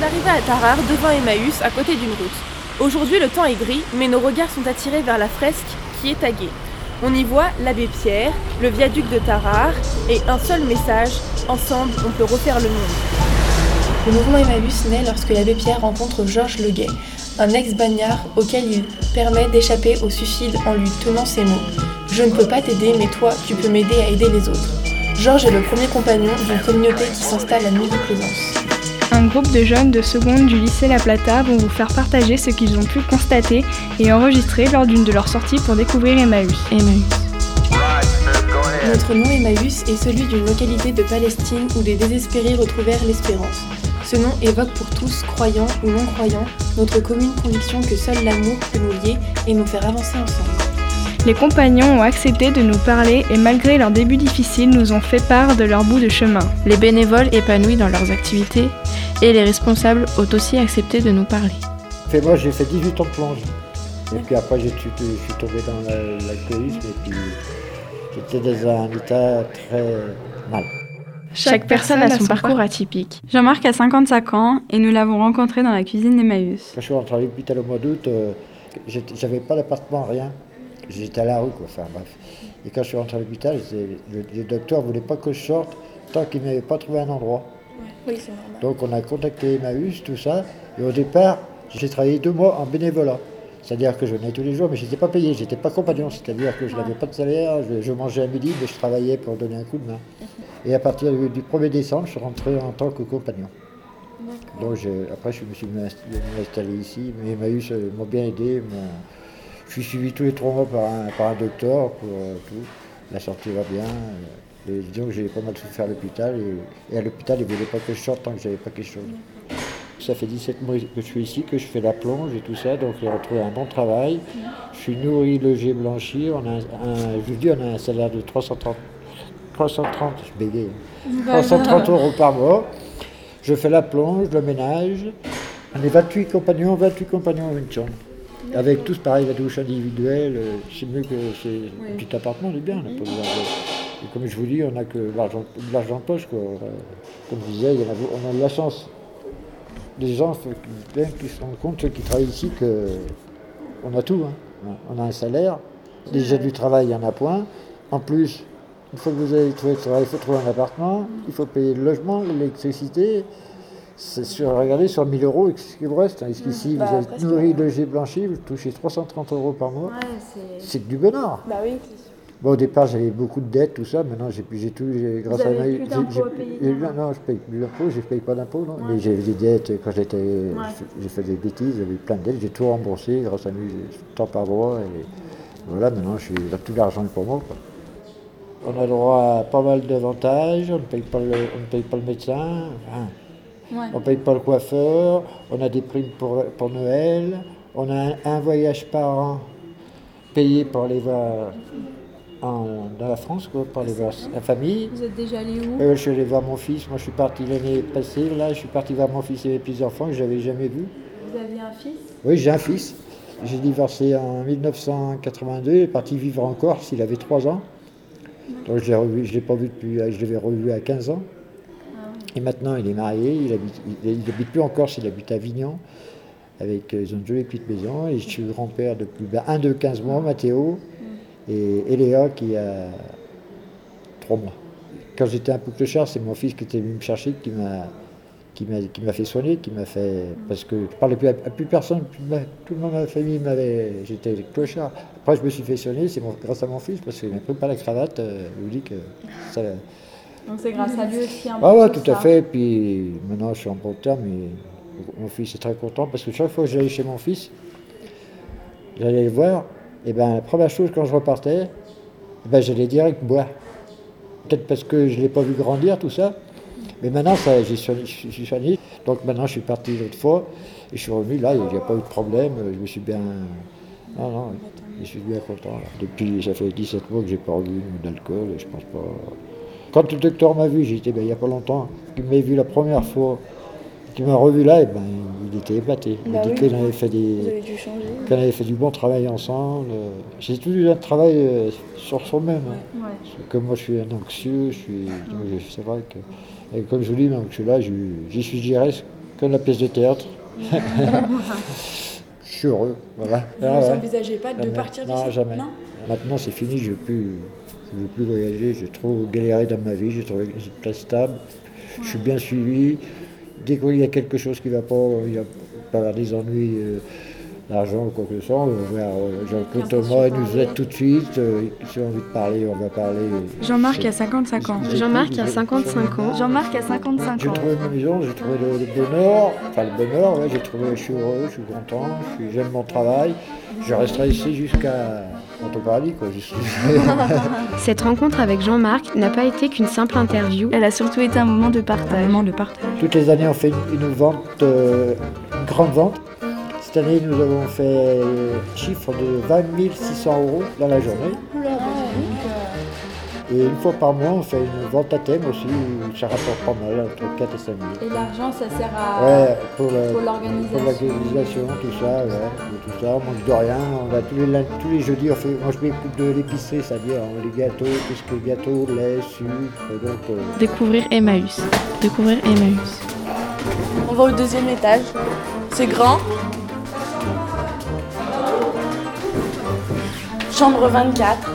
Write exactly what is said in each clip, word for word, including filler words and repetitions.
arrivés à Tarare devant Emmaüs, à côté d'une route. Aujourd'hui, le temps est gris, mais nos regards sont attirés vers la fresque qui est taguée. On y voit l'abbé Pierre, le viaduc de Tarare et un seul message, ensemble on peut refaire le monde. Le mouvement Emmaüs naît lorsque l'abbé Pierre rencontre Georges Leguet, un ex-bagnard auquel il permet d'échapper au suicide en lui tenant ces mots « Je ne peux pas t'aider, mais toi, tu peux m'aider à aider les autres ». Georges est le premier compagnon d'une communauté qui s'installe à Neuilly-Plaisance. Un groupe de jeunes de seconde du lycée La Plata vont vous faire partager ce qu'ils ont pu constater et enregistrer lors d'une de leurs sorties pour découvrir Emmaüs. Emmaüs. Notre nom Emmaüs est celui d'une localité de Palestine où des désespérés retrouvèrent l'espérance. Ce nom évoque pour tous, croyants ou non-croyants, notre commune conviction que seul l'amour peut nous lier et nous faire avancer ensemble. Les compagnons ont accepté de nous parler et malgré leurs débuts difficiles, nous ont fait part de leur bout de chemin. Les bénévoles épanouis dans leurs activités et les responsables ont aussi accepté de nous parler. Et moi j'ai fait dix-huit ans de plonge. Et puis après je suis, je suis tombé dans l'alcoolisme et puis j'étais dans un état très mal. Chaque personne a son parcours atypique. Jean-Marc a cinquante-cinq ans et nous l'avons rencontré dans la cuisine d'Emmaüs. Quand je suis rentré à l'hôpital au mois d'août, euh, j'avais pas d'appartement, rien. J'étais à la rue, quoi. Enfin bref. Et quand je suis rentré à l'hôpital, le, le docteur ne voulait pas que je sorte tant qu'il n'avait pas trouvé un endroit. Oui, c'est normal. Donc on a contacté Emmaüs, tout ça. Et au départ, j'ai travaillé deux mois en bénévolat. C'est-à-dire que je venais tous les jours, mais je n'étais pas payé, je n'étais pas compagnon. C'est-à-dire que je n'avais pas de salaire, je, je mangeais à midi, mais je travaillais pour donner un coup de main. Et à partir du, du premier décembre, je suis rentré en tant que compagnon. Donc je, après, je me suis installé ici. Mais Emmaüs euh, m'ont bien aidé. M'ont, je suis suivi tous les trois mois par un, par un docteur pour euh, tout. La santé va bien. Et disons que j'ai pas mal souffert à l'hôpital. Et, et à l'hôpital, ils ne voulaient pas que je sorte tant que je n'avais pas quelque chose. Ça fait dix-sept mois que je suis ici, que je fais la plonge et tout ça, donc j'ai retrouvé un bon travail. Je suis nourri, logé, blanchi. On a un, un, je vous dis, on a un salaire de trois cent trente, trois cent trente, je bégaye, trois cent trente euros par mois. Je fais la plonge, le ménage. On est vingt-huit compagnons, vingt-huit compagnons dans une chambre. Avec tous, pareil, la douche individuelle. C'est mieux que c'est oui. Un petit appartement, on est bien. Là, pour et comme je vous dis, on n'a que l'argent, l'argent de poche, quoi. Comme je disais, il y en a, on a de la chance. Les gens bien qui se rendent compte, ceux qui travaillent ici, qu'on a tout. Hein. On a un salaire, déjà du travail, il n'y en a point. En plus, une fois que vous avez trouvé le travail, il faut trouver un appartement, il faut payer le logement, l'électricité. C'est sur, regardez, sur mille euros, ce qui vous reste. Hein. Ici, bah, vous êtes nourri, logé, blanchi, vous touchez trois cent trente euros par mois. Ouais, c'est... c'est du bonheur. Bah oui. Bon, au départ, j'avais beaucoup de dettes, tout ça. Maintenant, j'ai, j'ai tout. J'ai, grâce vous à avez plus d'impôts à payer, j'ai, non, non, je paye plus d'impôts, je ne paye pas d'impôts. Non. Ouais. Mais j'ai des dettes. Quand j'étais, ouais. j'ai fait des bêtises, j'avais plein de dettes. J'ai tout remboursé grâce à lui, temps par mois. Et voilà, maintenant, je suis, là, tout l'argent est pour moi, quoi. On a le droit à pas mal d'avantages. On ne paye pas le, on ne paye pas le médecin. Enfin, ouais. On ne paye pas le coiffeur. On a des primes pour, pour Noël. On a un, un voyage par an payé pour aller voir. En, dans la France, quoi, pour aller voir la famille. Vous êtes déjà allé où? euh, Je suis allé voir mon fils. Moi, je suis parti l'année passée. Là, je suis parti voir mon fils et mes petits-enfants que je n'avais jamais vus. Vous aviez un fils? Oui, j'ai un fils. J'ai divorcé en dix-neuf cent quatre-vingt-deux. Il est parti vivre en Corse. Il avait trois ans. Donc, je ne l'ai pas vu depuis... Je l'avais revu à quinze ans. Ah oui. Et maintenant, il est marié. Il habite, il n'habite plus en Corse. Il habite à Avignon. Avec, ils ont une jolie petite maison. Et je suis grand-père depuis ben, un de quinze mois, Mathéo. Et, et Léa qui a trois mois. Quand j'étais un peu clochard, c'est mon fils qui était venu me chercher, qui m'a, qui m'a, qui m'a fait soigner, qui m'a fait... Parce que je parlais plus à, à plus personne, plus, tout le monde de ma famille m'avait... J'étais clochard. Après, je me suis fait soigner, c'est mon, grâce à mon fils, parce qu'il m'a pris pas la cravate, euh, je vous dis que ça... Donc c'est grâce à lui aussi un peu. Ah ouais, tout ça. À fait. Puis maintenant, je suis en bon terme, et mon fils est très content, parce que chaque fois que j'allais chez mon fils, j'allais le voir. Et ben, la première chose, quand je repartais, ben, j'allais direct boire. Peut-être parce que je ne l'ai pas vu grandir, tout ça. Mais maintenant, ça, j'ai soigné, je suis soigné. Donc maintenant, je suis parti l'autre fois. Et je suis revenu, là, il n'y a pas eu de problème. Je me suis bien... Non, non, je suis bien content. Là. Depuis, ça fait dix-sept mois que je n'ai pas revu d'alcool. Et je pense pas... Quand le docteur m'a vu, j'étais ben, il n'y a pas longtemps, il m'a vu la première fois, il m'a revu là, et ben, il était épaté. Il m'a bah dit oui, qu'on avait fait des, qu'on avait fait du bon travail ensemble. J'ai toujours eu un travail euh, sur soi-même. Hein. Ouais. Comme moi, je suis un anxieux, je suis, ouais. C'est vrai que, et comme je vous dis, donc, je suis là, j'y suis, j'y reste comme la pièce de théâtre. Je suis heureux, voilà. Vous Ah, ouais. n'envisagez pas de Jamais. partir d'ici? Non, jamais. Maintenant, c'est fini, je ne veux plus, je veux plus voyager. J'ai trop galéré dans ma vie, j'ai trouvé une place stable. Je suis bien suivi. Dès qu'il y a quelque chose qui ne va pas, il va pas avoir des ennuis euh, d'argent ou quoi que ce soit, on va voir euh, Jean-Claude Thomas, il nous aide tout de suite. Euh, si on a envie de parler, on va parler. Jean-Marc C'est- a cinquante-cinq ans. J'ai- Jean-Marc a j'ai- cinquante-cinq ans. Jean-Marc a cinquante-cinq J'ai ans. trouvé ma maison, j'ai trouvé le, le bonheur, enfin le bonheur, ouais, j'ai trouvé, je suis heureux, je suis content, je suis, j'aime mon travail. Je resterai ici jusqu'à quand au paradis, quoi. Je suis- Cette rencontre avec Jean-Marc n'a pas été qu'une simple interview. Elle a surtout été un moment de partage. Un moment de partage. Toutes les années, on fait une, une vente, euh, une grande vente. Cette année, nous avons fait un chiffre de vingt mille six cents euros dans la journée. Et une fois par mois, on fait une vente à thème aussi, où ça rapporte pas mal, entre quatre et cinq mille. Et l'argent, ça sert à Ouais, pour la- pour pour l'organisation. l'organisation, tout ça, ouais, et tout ça, on manque de rien. On va tous les, lund- tous les jeudis, on fait, moi je m'occupe de l'épicerie, c'est-à-dire hein, les gâteaux, tout ce qui est gâteau, lait, sucre, donc... euh, Découvrir Emmaüs. Découvrir Emmaüs. On va au deuxième étage. C'est grand. Chambre vingt-quatre.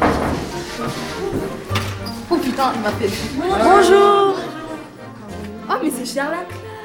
Oh putain, il m'a fait. Bonjour. Oh, mais c'est Charlotte.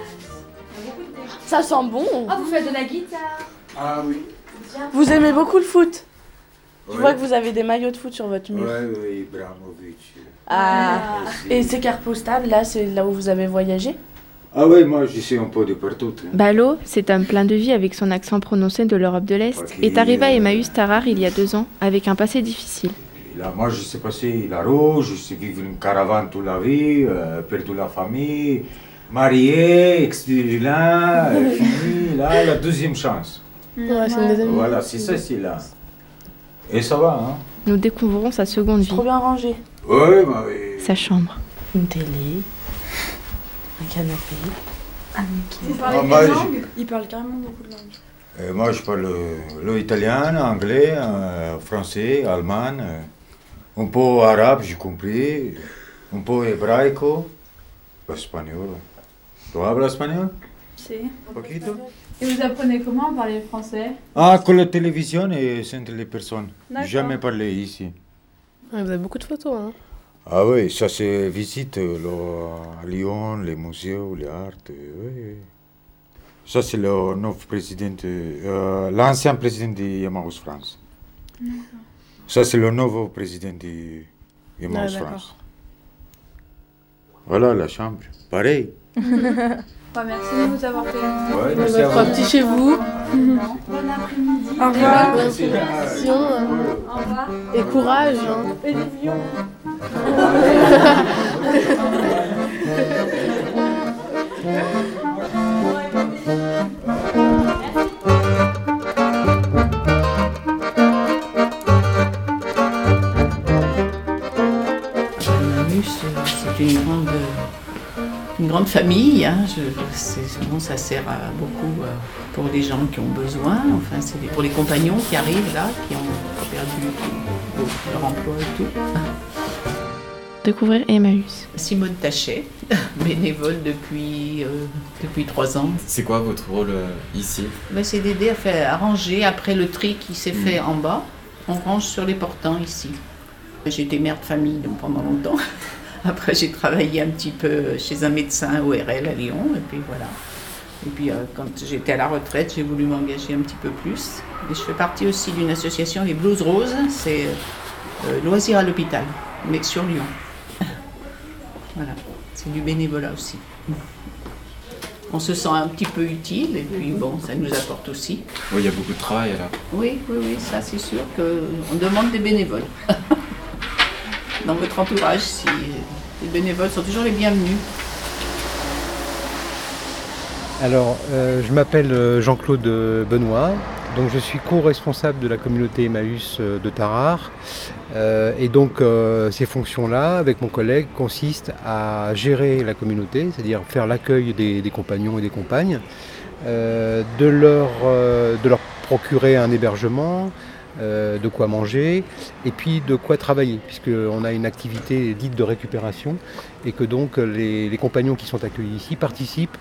Ça sent bon. Ah, vous faites de la guitare. Ah oui. Vous aimez beaucoup le foot? Je Ouais. vois que vous avez des maillots de foot sur votre mur. Ouais, ouais, Ibrahimovic. Ah. Ah. Et ces cartes postales, là, c'est là où vous avez voyagé? Ah ouais, moi je suis un peu de partout. hein. Balo, cet homme plein de vie avec son accent prononcé de l'Europe de l'Est, Ok, est arrivé à euh, Emmaüs Tarare il y a deux ans avec un passé difficile. Et là, moi je suis passé la rouge, je suis vécu une caravane toute la vie, euh, perdu la famille, marié, ex-vilain, euh, fini, là, la deuxième chance. Ouais, c'est une deuxième. Voilà, c'est ça, c'est là. Et ça va, hein? Nous découvrons sa seconde vie, Trop bien rangé. Ouais, bah oui. sa chambre. Une télé, un canapé. Vous Ah, parlez moi, quelle je- langue? Il parle carrément beaucoup de langues. Euh, moi je parle le italien, anglais, euh, français, allemand, euh, un peu arabe, j'ai compris, un peu hébraïco, espagnol. Tu hablas espagnol? Si. Poquito? Et vous apprenez comment à parler français? Ah, con la télévision et entre les personnes. D'accord. Jamais parlé ici. Vous avez beaucoup de photos, hein? Ah oui, ça c'est visite euh, le, à Lyon, les musées, les arts. euh, oui. Ça c'est le nouveau président, euh, l'ancien président de Emmaüs France. Ça c'est le nouveau président de Emmaüs Ah, d'accord. France. Voilà la chambre, pareil. Bah, merci de nous avoir fait. Ouais, merci à Votre vous. petit chez vous. Bon après-midi. Au revoir. Merci. Au revoir. Et courage. Hein. Et des lions. Emmaüs, c'est une grande, une grande famille. Hein. Je, c'est, bon, ça sert à beaucoup euh, pour les gens qui ont besoin. Enfin, c'est pour les compagnons qui arrivent là, qui ont perdu leur emploi et tout. Découvrir Emmaüs. Simone Tachet, bénévole depuis, euh, depuis trois ans. C'est quoi votre rôle euh, ici? Ben, c'est d'aider à faire à ranger après le tri qui s'est fait en bas. On range sur les portants ici. J'ai été mère de famille donc, pendant longtemps. Après, j'ai travaillé un petit peu chez un médecin O R L à Lyon. Et puis voilà. Et puis, euh, quand j'étais à la retraite, j'ai voulu m'engager un petit peu plus. Et je fais partie aussi d'une association, les Blues Roses. C'est euh, loisirs à l'hôpital, mais sur Lyon. Voilà. C'est du bénévolat aussi. On se sent un petit peu utile et puis bon, ça nous apporte aussi. Oui, il y a beaucoup de travail là. Oui, oui, oui, ça c'est sûr qu'on demande des bénévoles. Dans votre entourage, si les bénévoles sont toujours les bienvenus. Alors, euh, je m'appelle euh, Jean-Claude Benoît, donc je suis co-responsable de la communauté Emmaüs euh, de Tarare. Euh, et donc, euh, ces fonctions-là, avec mon collègue, consistent à gérer la communauté, c'est-à-dire faire l'accueil des, des compagnons et des compagnes, euh, de, leur, euh, de leur procurer un hébergement, euh, de quoi manger, et puis de quoi travailler, puisqu'on a une activité dite de récupération, et que donc les, les compagnons qui sont accueillis ici participent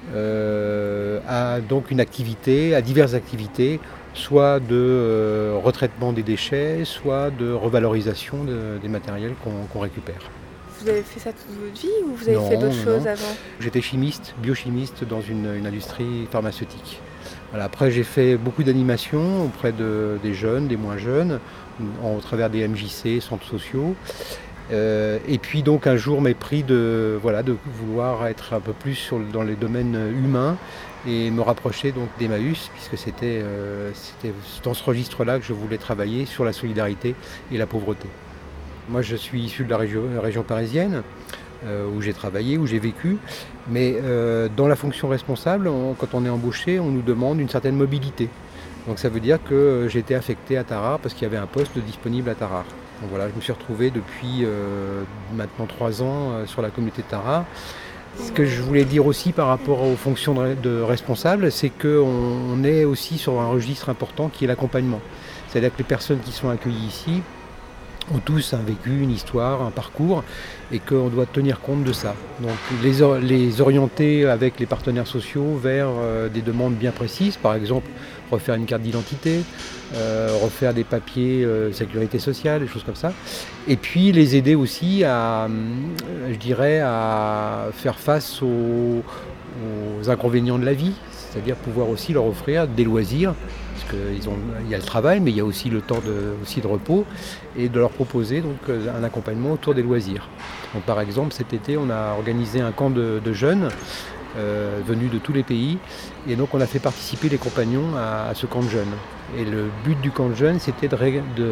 euh, à donc une activité, à diverses activités, soit de euh, retraitement des déchets, soit de revalorisation de, des matériels qu'on, qu'on récupère. Vous avez fait ça toute votre vie ou vous avez non, fait d'autres non, choses non. avant? J'étais chimiste, biochimiste dans une, une industrie pharmaceutique. Voilà, après j'ai fait beaucoup d'animations auprès de, des jeunes, des moins jeunes, au travers des M J C, centres sociaux. Euh, et puis donc un jour m'est pris de, voilà, de vouloir être un peu plus sur, dans les domaines humains et me rapprocher donc d'Emmaüs, puisque c'était, euh, c'était dans ce registre-là que je voulais travailler sur la solidarité et la pauvreté. Moi je suis issu de la région, la région parisienne, euh, où j'ai travaillé, où j'ai vécu, mais euh, dans la fonction responsable, on, quand on est embauché, on nous demande une certaine mobilité. Donc ça veut dire que j'ai été affecté à Tarare parce qu'il y avait un poste disponible à Tarare. Donc voilà, je me suis retrouvé depuis euh, maintenant trois ans euh, sur la communauté de Tarare. Ce que je voulais dire aussi par rapport aux fonctions de, de responsable, c'est qu'on on est aussi sur un registre important qui est l'accompagnement. C'est-à-dire que les personnes qui sont accueillies ici ont tous un vécu, une histoire, un parcours, et qu'on doit tenir compte de ça. Donc les, or- les orienter avec les partenaires sociaux vers euh, des demandes bien précises, par exemple refaire une carte d'identité, euh, refaire des papiers euh, sécurité sociale, des choses comme ça. Et puis les aider aussi à, euh, je dirais, à faire face aux, aux inconvénients de la vie, c'est-à-dire pouvoir aussi leur offrir des loisirs, parce qu'il y a le travail, mais il y a aussi le temps de, aussi de repos, et de leur proposer donc, un accompagnement autour des loisirs. Donc, par exemple, cet été, on a organisé un camp de, de jeunes euh, venus de tous les pays, et donc on a fait participer les compagnons à, à ce camp de jeunes. Et le but du camp de jeunes, c'était de, ré, de,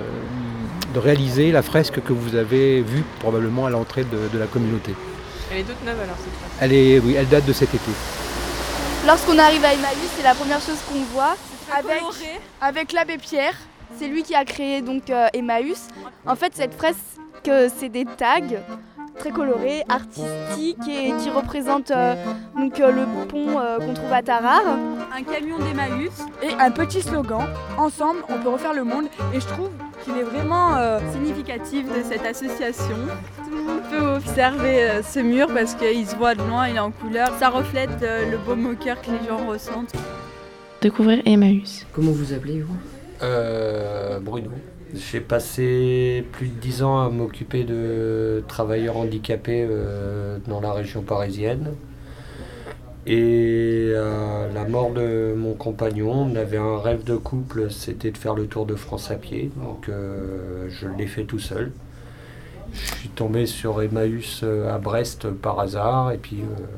de réaliser la fresque que vous avez vue probablement à l'entrée de, de la communauté. Elle est toute neuve alors cette fresque? Elle est, oui, elle date de cet été. Lorsqu'on arrive à Emmaüs, c'est la première chose qu'on voit avec, coloré. avec l'abbé Pierre. C'est lui qui a créé donc euh, Emmaüs. En fait, cette fresque, euh, c'est des tags très colorés, artistiques et qui représentent euh, donc, euh, le pont euh, qu'on trouve à Tarare. Un camion d'Emmaüs. Et un petit slogan, ensemble on peut refaire le monde, et je trouve qu'il est vraiment euh, Significatif de cette association. Tout le monde peut observer euh, ce mur parce qu'il se voit de loin, il est en couleur. Ça reflète euh, le baume au cœur que les gens ressentent. Découvrir Emmaüs. Comment vous appelez vous euh, Bruno. J'ai passé plus de dix ans à m'occuper de travailleurs handicapés euh, dans la région parisienne. Et à la mort de mon compagnon, on avait un rêve de couple, c'était de faire le tour de France à pied. Donc euh, je l'ai fait tout seul. Je suis tombé sur Emmaüs à Brest par hasard. Et puis, euh,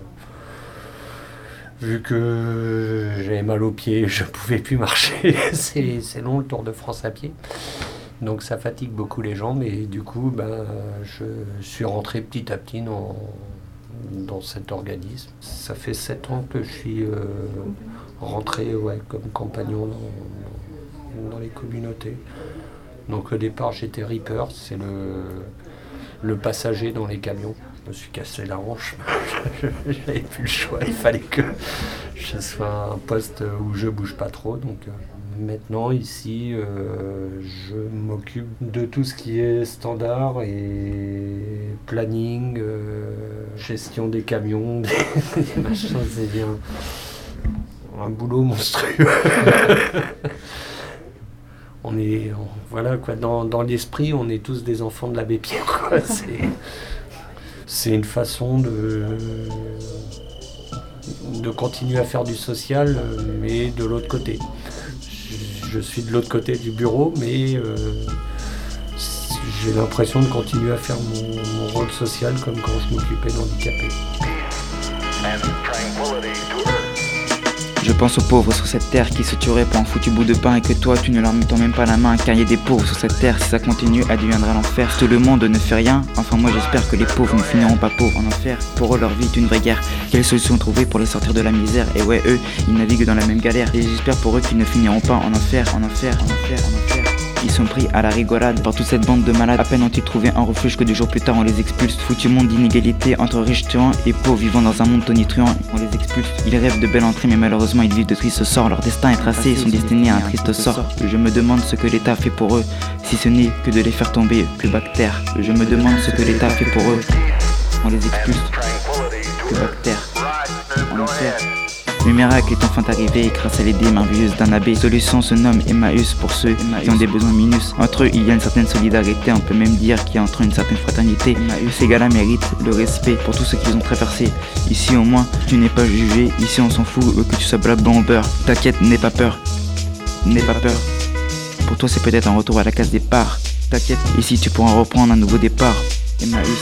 vu que j'avais mal aux pieds, je ne pouvais plus marcher. c'est, c'est long le tour de France à pied. Donc ça fatigue beaucoup les jambes. Et du coup, ben, je suis rentré petit à petit dans... dans cet organisme. Ça fait sept ans que je suis euh, rentré ouais, comme compagnon dans, dans les communautés. Donc au départ j'étais reaper, c'est le, le passager dans les camions. Je me suis cassé la hanche, j'avais plus le choix, il fallait que je sois un poste où je bouge pas trop. Donc euh, maintenant ici euh, je m'occupe de tout ce qui est standard et planning, euh, gestion des camions, des, des machins, c'est bien un boulot monstrueux. On est, on, voilà quoi, dans, dans l'esprit, on est tous des enfants de l'abbé Pierre, quoi. C'est, c'est une façon de, de continuer à faire du social, mais de l'autre côté. Je, je suis de l'autre côté du bureau, mais euh, j'ai l'impression de continuer à faire mon, mon rôle social comme quand je m'occupais d'handicapés. Je pense aux pauvres sur cette terre qui se tueraient pour un foutu bout de pain et que toi tu ne leur tends même pas la main, car il y a des pauvres sur cette terre. Si ça continue, adviendra l'enfer. Tout le monde ne fait rien, enfin moi j'espère que les pauvres ne finiront pas pauvres en enfer. Pour eux leur vie est une vraie guerre. Quelle solution trouver pour les sortir de la misère? Et ouais, eux, ils naviguent dans la même galère. Et j'espère pour eux qu'ils ne finiront pas en enfer, en enfer, en enfer, en enfer. Ils sont pris à la rigolade par toute cette bande de malades. À peine ont-ils trouvé un refuge que deux jours plus tard on les expulse. Foutu monde d'inégalité entre riches truands et pauvres vivant dans un monde tonitruant. On les expulse. Ils rêvent de belles entrées mais malheureusement ils vivent de tristes sorts. Leur destin est tracé, ils sont destinés à un triste sort. Je me demande ce que l'État fait pour eux, si ce n'est que de les faire tomber plus bas que terre. Je me demande ce que l'État fait pour eux. On les expulse plus bas que terre. En enfer. Le miracle est enfin arrivé grâce à l'idée merveilleuse d'un abbé. Solution se nomme Emmaüs pour ceux qui ont des besoins minus. Entre eux, il y a une certaine solidarité, on peut même dire qu'il y a entre eux une certaine fraternité. Emmaüs, ces gars-là méritent le respect pour tout ce qu'ils ont traversé. Ici au moins, tu n'es pas jugé, ici on s'en fout que tu sois blabla au beurre. T'inquiète, n'aie pas peur, n'aie pas peur. Pour toi c'est peut-être un retour à la case départ. T'inquiète, ici tu pourras reprendre un nouveau départ. Emmaüs.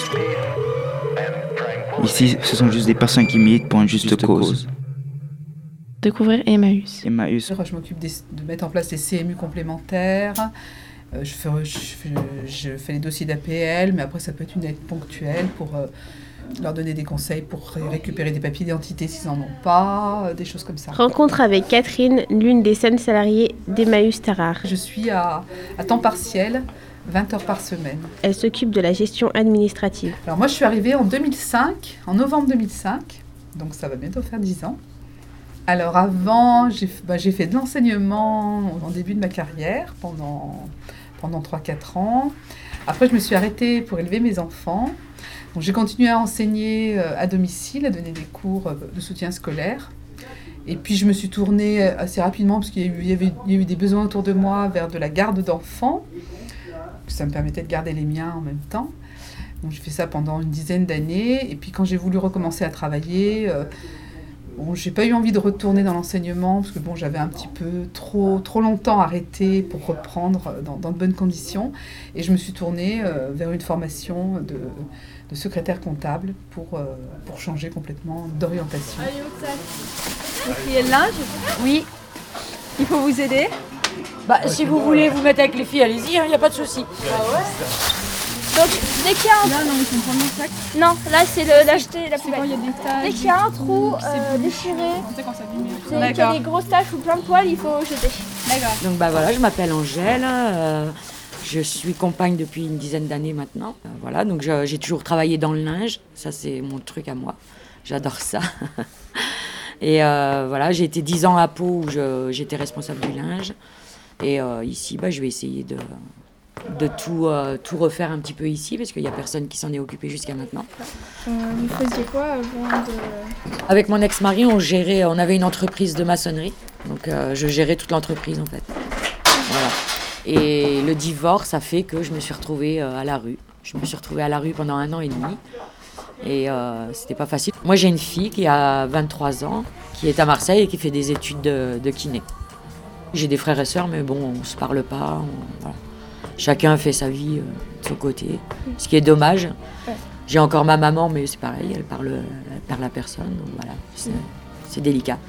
Ici, ce sont juste des personnes qui militent pour une juste, juste cause. cause. Découvrir Emmaüs. Emmaüs. Je m'occupe des, de mettre en place des C M U complémentaires. Euh, je, fais, je, fais, je fais les dossiers d'A P L, mais après ça peut être une aide ponctuelle pour euh, leur donner des conseils pour récupérer des papiers d'identité s'ils n'en ont pas, euh, des choses comme ça. Rencontre avec Catherine, l'une des cinq salariées d'Emmaüs Tarare. Je suis à, à temps partiel. vingt heures par semaine. Elle s'occupe de la gestion administrative. Alors moi je suis arrivée en deux mille cinq, en novembre deux mille cinq, donc ça va bientôt faire dix ans. Alors avant, j'ai, bah, j'ai fait de l'enseignement en début de ma carrière pendant, pendant trois à quatre ans. Après je me suis arrêtée pour élever mes enfants. Donc, j'ai continué à enseigner à domicile, à donner des cours de soutien scolaire. Et puis je me suis tournée assez rapidement parce qu'il y a eu, il y avait, il y a eu des besoins autour de moi vers de la garde d'enfants. Ça me permettait de garder les miens en même temps. Donc, j'ai fait ça pendant une dizaine d'années. Et puis, quand j'ai voulu recommencer à travailler, euh, bon, j'ai pas eu envie de retourner dans l'enseignement parce que bon, j'avais un petit peu trop, trop longtemps arrêté pour reprendre dans, dans de bonnes conditions. Et je me suis tournée euh, vers une formation de, de secrétaire comptable pour, euh, pour changer complètement d'orientation. Vous triez le linge ? Oui. Il faut vous aider ? Bah, si vous voulez vous mettre avec les filles, allez-y, il hein, n'y a pas de souci. Ah ouais. Donc, dès qu'il y a un... Là, non, ils sont prendre le sac. Non, là, c'est le, l'acheter la poubelle. Dès qu'il y a un trou euh, déchiré, c'est qu'il y a des grosses taches ou plein de poils, il faut jeter. D'accord. Donc, bah voilà, je m'appelle Angèle. Euh, je suis compagne depuis une dizaine d'années maintenant. Euh, voilà, donc je, j'ai toujours travaillé dans le linge. Ça, c'est mon truc à moi. J'adore ça. Et euh, voilà, j'ai été dix ans à Pau où je, j'étais responsable du linge. Et euh, ici, bah, je vais essayer de, de tout, euh, tout refaire un petit peu ici, parce qu'il n'y a personne qui s'en est occupé jusqu'à maintenant. Euh, vous faisiez quoi avant de... Avec mon ex-mari, on, gérait, on avait une entreprise de maçonnerie. Donc euh, je gérais toute l'entreprise, en fait. Voilà. Et le divorce a fait que je me suis retrouvée euh, à la rue. Je me suis retrouvée à la rue pendant un an et demi. Et euh, c'était pas facile. Moi, j'ai une fille qui a vingt-trois ans, qui est à Marseille et qui fait des études de, de kiné. J'ai des frères et sœurs, mais bon, on se parle pas. On, voilà. Chacun fait sa vie euh, de son côté, ce qui est dommage. J'ai encore ma maman, mais c'est pareil, elle parle, elle parle à personne. Donc voilà, c'est, c'est délicat.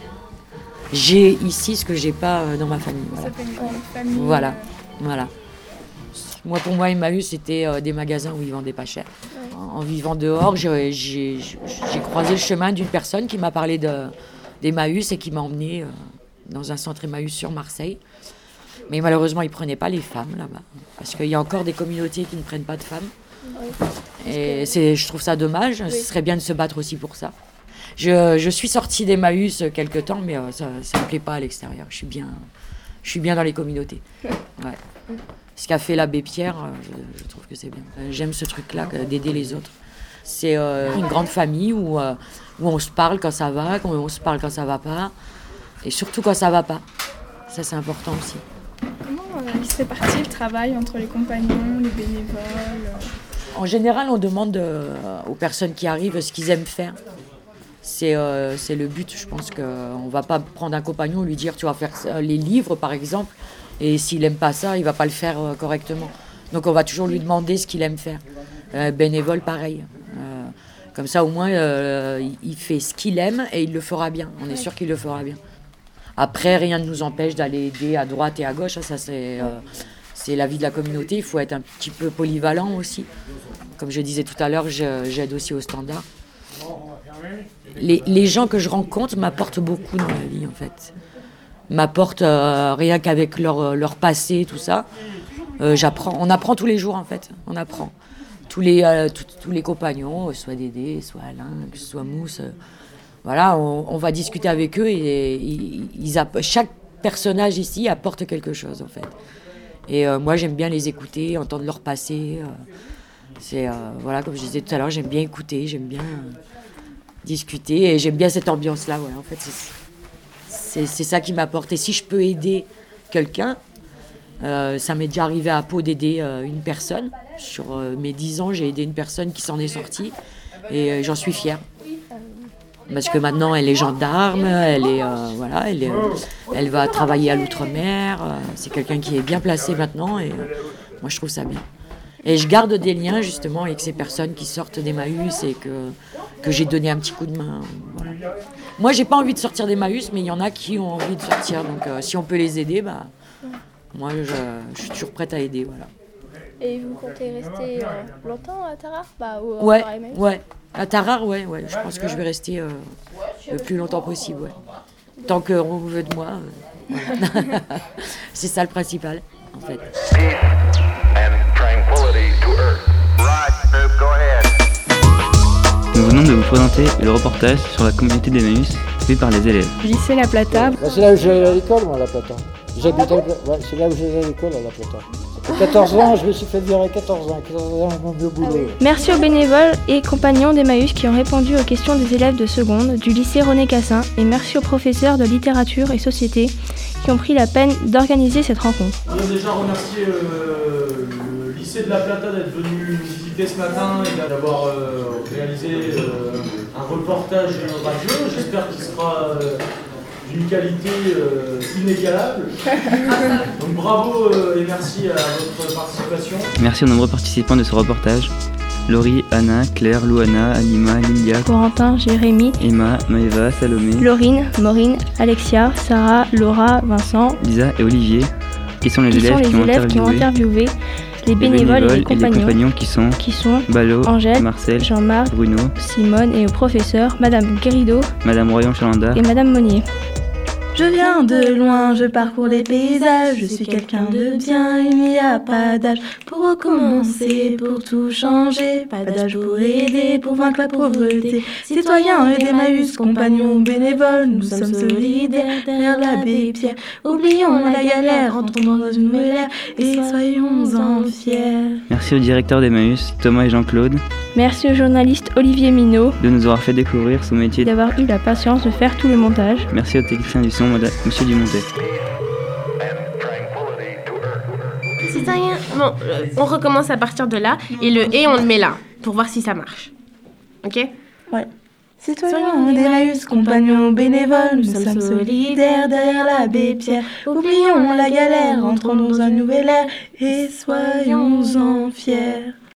J'ai ici ce que j'ai pas dans ma famille. Voilà, famille. voilà. voilà. Moi, pour moi, Emmaüs, c'était euh, des magasins où ils vendaient pas cher. En, en vivant dehors, j'ai, j'ai, j'ai croisé le chemin d'une personne qui m'a parlé de, d'Emmaüs et qui m'a emmenée euh, dans un centre Emmaüs sur Marseille. Mais malheureusement, ils ne prenaient pas les femmes là-bas. Parce qu'il y a encore des communautés qui ne prennent pas de femmes. Oui. Et c'est, je trouve ça dommage. Oui. Ce serait bien de se battre aussi pour ça. Je, je suis sortie d'Emmaüs quelque temps, mais euh, ça ne me plaît pas à l'extérieur. Je suis bien, je suis bien dans les communautés. Ouais. Ce qu'a fait l'abbé Pierre, je, je trouve que c'est bien. J'aime ce truc-là, d'aider les autres. C'est euh, une grande famille où, euh, où on se parle quand ça va, où on se parle quand ça va pas. Et surtout quand ça va pas. Ça, c'est important aussi. Comment euh, il se répartit le travail entre les compagnons, les bénévoles? En général, on demande euh, aux personnes qui arrivent ce qu'ils aiment faire. C'est, euh, c'est le but. Je pense qu'on ne va pas prendre un compagnon et lui dire tu vas faire ça, les livres, par exemple, et s'il n'aime pas ça, il ne va pas le faire euh, correctement. Donc on va toujours lui demander ce qu'il aime faire. Euh, bénévole, pareil. Euh, comme ça, au moins, euh, il fait ce qu'il aime et il le fera bien. On est sûr qu'il le fera bien. Après, rien ne nous empêche d'aller aider à droite et à gauche. Ça, c'est, euh, c'est la vie de la communauté. Il faut être un petit peu polyvalent aussi. Comme je disais tout à l'heure, je, j'aide aussi au standard. Les, les gens que je rencontre m'apportent beaucoup dans la vie, en fait. M'apportent euh, rien qu'avec leur, leur passé, tout ça. Euh, j'apprends. On apprend tous les jours, en fait. On apprend. Tous les, euh, tout, tous les compagnons, soit Dédé, soit Alain, soit Mousse. Euh, voilà, on, on va discuter avec eux et, et ils app- chaque personnage ici apporte quelque chose, en fait. Et euh, moi, j'aime bien les écouter, entendre leur passé. Euh, c'est, euh, voilà, comme je disais tout à l'heure, j'aime bien écouter, j'aime bien... Euh, discuter. Et j'aime bien cette ambiance-là. Voilà. En fait, c'est, c'est, c'est ça qui m'apporte. Et si je peux aider quelqu'un, euh, ça m'est déjà arrivé à Pau d'aider euh, une personne. Sur euh, mes dix ans, j'ai aidé une personne qui s'en est sortie. Et euh, j'en suis fière. Parce que maintenant, elle est gendarme, elle, est, euh, voilà, elle, est, euh, elle va travailler à l'outre-mer. Euh, c'est quelqu'un qui est bien placé maintenant et euh, moi, je trouve ça bien. Et je garde des liens justement avec ces personnes qui sortent d'Emmaüs et que, que j'ai donné un petit coup de main. Voilà. Moi, j'ai pas envie de sortir d'Emmaüs, mais il y en a qui ont envie de sortir. Donc, euh, si on peut les aider, bah, moi, je, je suis toujours prête à aider. Voilà. Et vous comptez rester euh, longtemps à Tarare bah, ou, Ouais, à Emmaüs ouais. À Tarare, ouais, ouais. Je pense que je vais rester euh, le plus longtemps possible, ouais. Tant qu'on veut de moi, euh, voilà. C'est ça le principal, en fait. Nous venons de vous présenter le reportage sur la communauté d'Emmaüs fait par les élèves. Lycée La Plata. Bah, c'est là où j'allais à l'école, moi, à La Plata. J'habitais, ouais, c'est là où j'allais à l'école, à La Plata. Ça fait quatorze ans, je me suis fait virer à quatorze ans. quatorze ans, ils m'ont mis au boulot. Merci aux bénévoles et compagnons d'Emmaüs qui ont répondu aux questions des élèves de seconde du lycée René Cassin. Et merci aux professeurs de littérature et société qui ont pris la peine d'organiser cette rencontre. Je voudrais déjà remercier euh, le lycée de La Plata d'être venu nous visiter ce matin et d'avoir euh, réalisé euh, un reportage radio. J'espère qu'il sera euh, d'une qualité euh, inégalable. Donc bravo euh, et merci à votre participation. Merci aux nombreux participants de ce reportage. Laurie, Anna, Claire, Louana, Alima, Lilia, Corentin, Jérémy, Emma, Maëva, Salomé, Laurine, Maureen, Alexia, Sarah, Laura, Vincent, Lisa et Olivier, qui sont les qui élèves, sont les qui, ont élèves qui ont interviewé les bénévoles, les bénévoles et, les compagnons, et les compagnons qui sont, qui sont Ballot, Angèle, Marcel, Jean-Marc, Bruno, Simone et aux professeurs Madame Guérido, Madame Royan-Chalanda et Madame Monnier. Je viens de loin, je parcours les paysages, je suis quelqu'un de bien, il n'y a pas d'âge pour recommencer, pour tout changer, pas d'âge pour aider, pour vaincre la pauvreté. Citoyens d'Emmaüs, compagnons bénévoles, nous sommes solidaires derrière l'abbé Pierre. Oublions la galère, entrons dans une nouvelle ère et soyons-en fiers. Merci au directeur d'Emmaüs, Thomas et Jean-Claude. Merci au journaliste Olivier Minot de nous avoir fait découvrir son métier, d'avoir eu la patience de faire tout le montage. Merci au technicien du son, Monsieur Dumontet. Citoyen, bon, euh, on recommence à partir de là et le et on le met là pour voir si ça marche. Ok ? Ouais. Citoyens d'Emmaüs, compagnons bénévoles, nous sommes solidaires derrière l'abbé Pierre. Oublions la galère, entrons dans un nouvel ère et soyons-en fiers.